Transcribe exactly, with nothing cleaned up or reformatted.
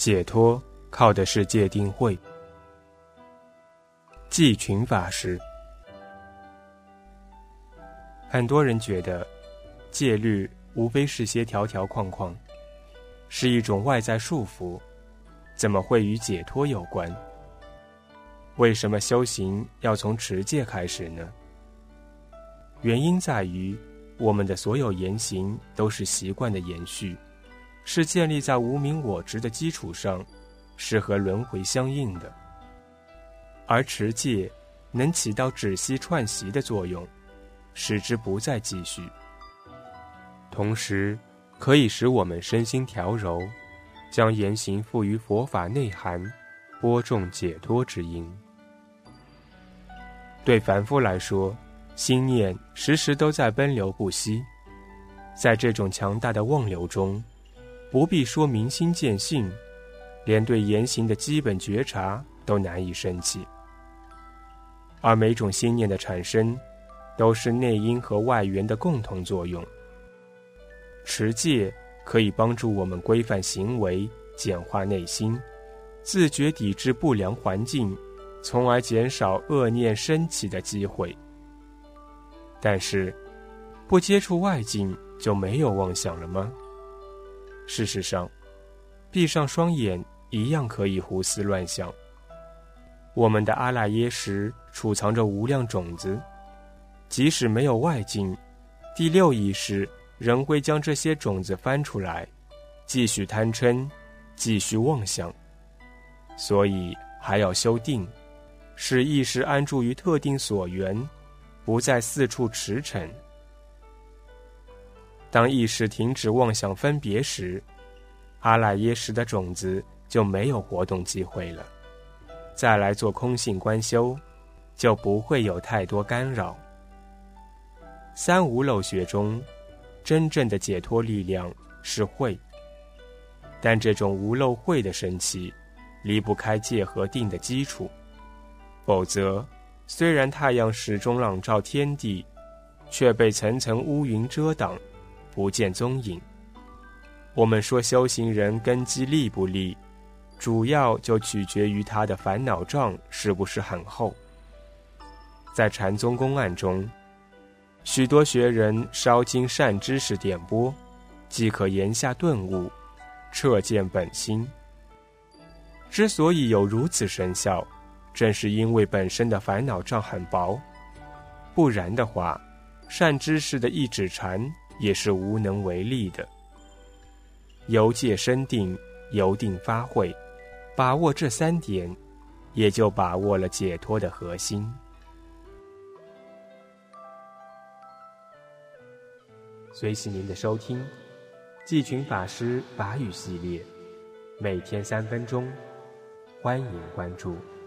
解脱靠的是戒定慧。寂群法师，很多人觉得戒律无非是些条条框框，是一种外在束缚，怎么会与解脱有关？为什么修行要从持戒开始呢？原因在于我们的所有言行都是习惯的延续，是建立在无明我执的基础上，是和轮回相应的。而持戒能起到止息串习的作用，使之不再继续，同时可以使我们身心调柔，将言行赋予佛法内涵，播种解脱之因。对凡夫来说，心念时时都在奔流不息，在这种强大的妄流中，不必说明心见性，连对言行的基本觉察都难以升起。而每种心念的产生，都是内因和外缘的共同作用。持戒可以帮助我们规范行为，简化内心，自觉抵制不良环境，从而减少恶念升起的机会。但是，不接触外境就没有妄想了吗？事实上，闭上双眼一样可以胡思乱想。我们的阿赖耶识储藏着无量种子，即使没有外境，第六意识仍会将这些种子翻出来，继续贪嗔，继续妄想。所以还要修定，使意识安住于特定所缘，不再四处驰骋。当意识停止妄想分别时，阿赖耶识的种子就没有活动机会了。再来做空性观修，就不会有太多干扰。三无漏学中，真正的解脱力量是慧，但这种无漏慧的升起，离不开戒和定的基础。否则，虽然太阳始终朗照天地，却被层层乌云遮挡，不见踪影。我们说修行人根基利不利，主要就取决于他的烦恼障是不是很厚。在禅宗公案中，许多学人稍经善知识点拨，即可言下顿悟，彻见本心。之所以有如此神效，正是因为本身的烦恼障很薄，不然的话，善知识的一指禅也是无能为力的。由戒生定，由定发慧，把握这三点，也就把握了解脱的核心。随喜您的收听，寂群法师法语系列，每天三分钟，欢迎关注。